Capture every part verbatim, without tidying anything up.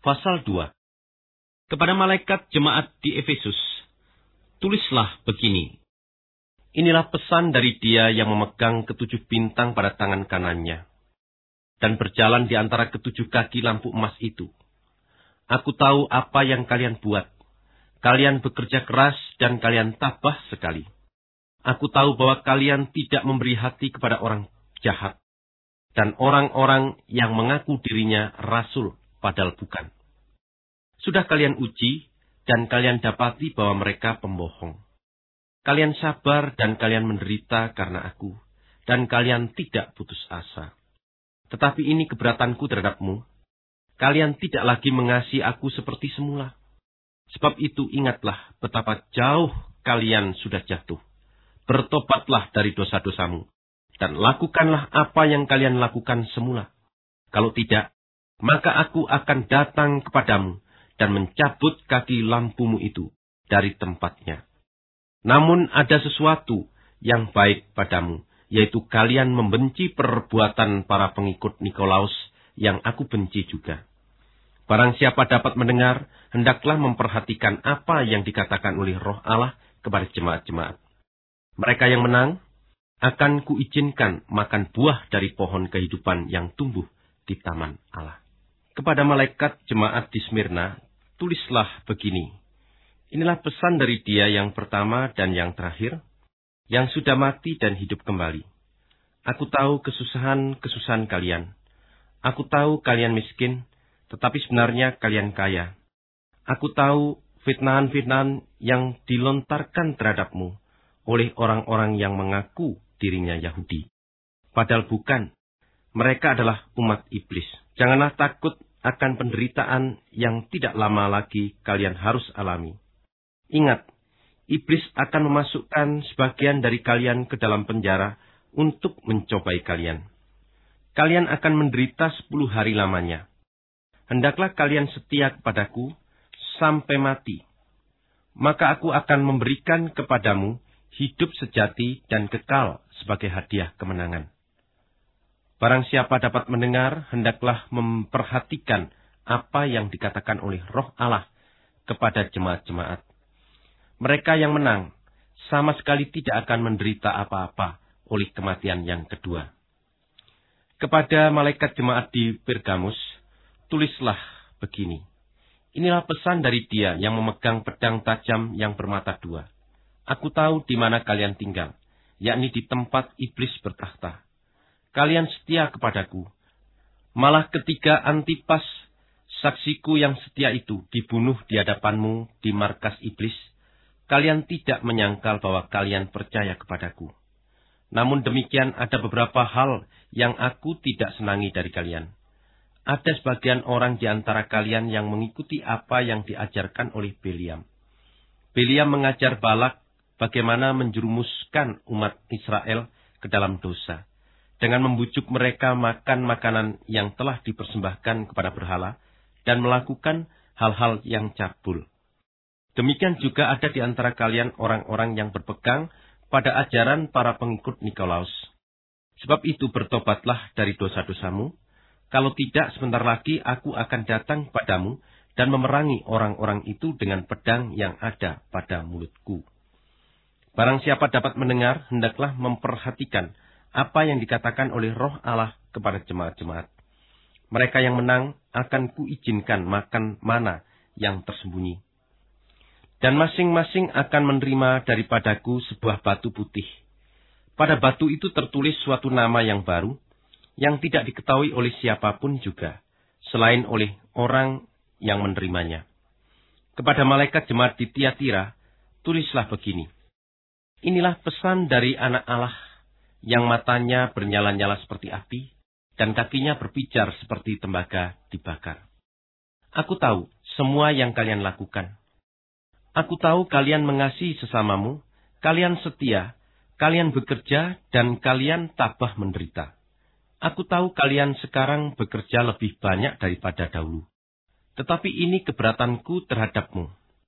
Pasal dua. Kepada malaikat jemaat di Efesus, tulislah begini. Inilah pesan dari Dia yang memegang ketujuh bintang pada tangan kanannya, dan berjalan di antara ketujuh kaki lampu emas itu. Aku tahu apa yang kalian buat. Kalian bekerja keras dan kalian tabah sekali. Aku tahu bahwa kalian tidak memberi hati kepada orang jahat, dan orang-orang yang mengaku dirinya rasul, padahal bukan. Sudah kalian uji, dan kalian dapati bahwa mereka pembohong. Kalian sabar dan kalian menderita karena aku, dan kalian tidak putus asa. Tetapi ini keberatanku terhadapmu. Kalian tidak lagi mengasihi aku seperti semula. Sebab itu ingatlah betapa jauh kalian sudah jatuh. Bertobatlah dari dosa-dosamu, dan lakukanlah apa yang kalian lakukan semula. Kalau tidak, maka aku akan datang kepadamu dan mencabut kaki lampumu itu dari tempatnya. Namun ada sesuatu yang baik padamu, yaitu kalian membenci perbuatan para pengikut Nikolaus yang aku benci juga. Barang siapa dapat mendengar, hendaklah memperhatikan apa yang dikatakan oleh Roh Allah kepada jemaat-jemaat. Mereka yang menang, akan kuizinkan makan buah dari pohon kehidupan yang tumbuh di taman Allah. Kepada malaikat jemaat di Smyrna, tulislah begini. Inilah pesan dari Dia yang pertama dan yang terakhir, yang sudah mati dan hidup kembali. Aku tahu kesusahan-kesusahan kalian. Aku tahu kalian miskin, tetapi sebenarnya kalian kaya. Aku tahu fitnahan-fitnahan yang dilontarkan terhadapmu oleh orang-orang yang mengaku dirinya Yahudi. Padahal bukan. Mereka adalah umat iblis. Janganlah takut akan penderitaan yang tidak lama lagi kalian harus alami. Ingat, iblis akan memasukkan sebagian dari kalian ke dalam penjara untuk mencobai kalian. Kalian akan menderita sepuluh hari lamanya. Hendaklah kalian setia kepadaku sampai mati. Maka aku akan memberikan kepadamu hidup sejati dan kekal sebagai hadiah kemenangan. Barang siapa dapat mendengar, hendaklah memperhatikan apa yang dikatakan oleh Roh Allah kepada jemaat-jemaat. Mereka yang menang sama sekali tidak akan menderita apa-apa oleh kematian yang kedua. Kepada malaikat jemaat di Pergamus, tulislah begini. Inilah pesan dari Dia yang memegang pedang tajam yang bermata dua. Aku tahu di mana kalian tinggal, yakni di tempat iblis bertakhta. Kalian setia kepadaku. Malah ketika Antipas, saksiku yang setia itu, dibunuh di hadapanmu di markas iblis, kalian tidak menyangkal bahwa kalian percaya kepadaku. Namun demikian ada beberapa hal yang aku tidak senangi dari kalian. Ada sebagian orang di antara kalian yang mengikuti apa yang diajarkan oleh Biliam. Biliam mengajar Balak bagaimana menjerumuskan umat Israel ke dalam dosa, dengan membujuk mereka makan makanan yang telah dipersembahkan kepada berhala, dan melakukan hal-hal yang cabul. Demikian juga ada di antara kalian orang-orang yang berpegang pada ajaran para pengikut Nikolaus. Sebab itu bertobatlah dari dosa-dosamu, kalau tidak sebentar lagi aku akan datang padamu dan memerangi orang-orang itu dengan pedang yang ada pada mulutku. Barang siapa dapat mendengar, hendaklah memperhatikan apa yang dikatakan oleh Roh Allah kepada jemaat-jemaat. Mereka yang menang akan kuizinkan makan mana yang tersembunyi. Dan masing-masing akan menerima daripadaku sebuah batu putih. Pada batu itu tertulis suatu nama yang baru, yang tidak diketahui oleh siapapun juga, selain oleh orang yang menerimanya. Kepada malaikat jemaat di Tiatira, tulislah begini. Inilah pesan dari anak Allah, yang matanya bernyala-nyala seperti api, dan kakinya berpijar seperti tembaga dibakar. Aku tahu semua yang kalian lakukan. Aku tahu kalian mengasihi sesamamu, kalian setia, kalian bekerja, dan kalian tabah menderita. Aku tahu kalian sekarang bekerja lebih banyak daripada dahulu. Tetapi ini keberatanku terhadapmu.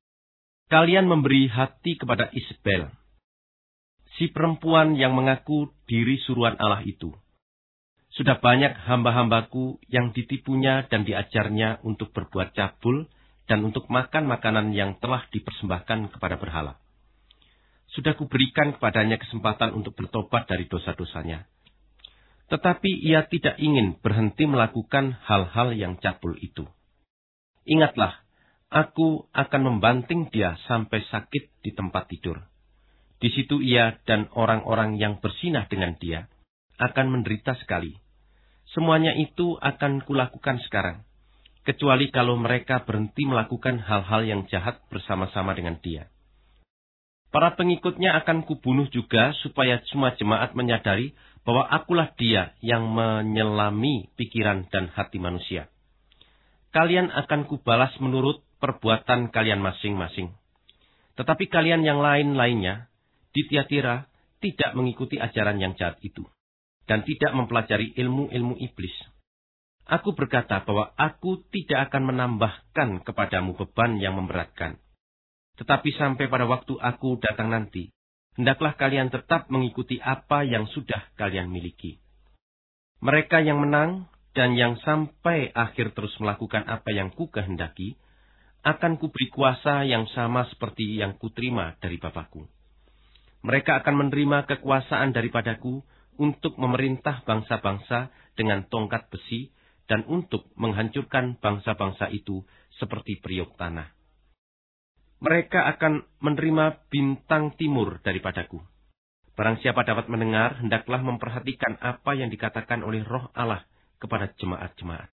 Kalian memberi hati kepada Isabel, si perempuan yang mengaku diri suruhan Allah itu. Sudah banyak hamba-hambaku yang ditipunya dan diajarnya untuk berbuat cabul dan untuk makan makanan yang telah dipersembahkan kepada berhala. Sudah kuberikan kepadanya kesempatan untuk bertobat dari dosa-dosanya. Tetapi ia tidak ingin berhenti melakukan hal-hal yang cabul itu. Ingatlah, aku akan membanting dia sampai sakit di tempat tidur. Di situ ia dan orang-orang yang bersinah dengan dia akan menderita sekali. Semuanya itu akan kulakukan sekarang, kecuali kalau mereka berhenti melakukan hal-hal yang jahat bersama-sama dengan dia. Para pengikutnya akan kubunuh juga supaya semua jemaat menyadari bahwa akulah dia yang menyelami pikiran dan hati manusia. Kalian akan kubalas menurut perbuatan kalian masing-masing. Tetapi kalian yang lain-lainnya di Tiatira tidak mengikuti ajaran yang jahat itu dan tidak mempelajari ilmu-ilmu iblis. Aku berkata bahwa aku tidak akan menambahkan kepadamu beban yang memberatkan. Tetapi sampai pada waktu aku datang nanti, hendaklah kalian tetap mengikuti apa yang sudah kalian miliki. Mereka yang menang dan yang sampai akhir terus melakukan apa yang ku kehendaki, akan kuberi kuasa yang sama seperti yang kuterima dari Bapakku. Mereka akan menerima kekuasaan daripadaku untuk memerintah bangsa-bangsa dengan tongkat besi dan untuk menghancurkan bangsa-bangsa itu seperti periuk tanah. Mereka akan menerima bintang timur daripadaku. Barang siapa dapat mendengar, hendaklah memperhatikan apa yang dikatakan oleh Roh Allah kepada jemaat-jemaat.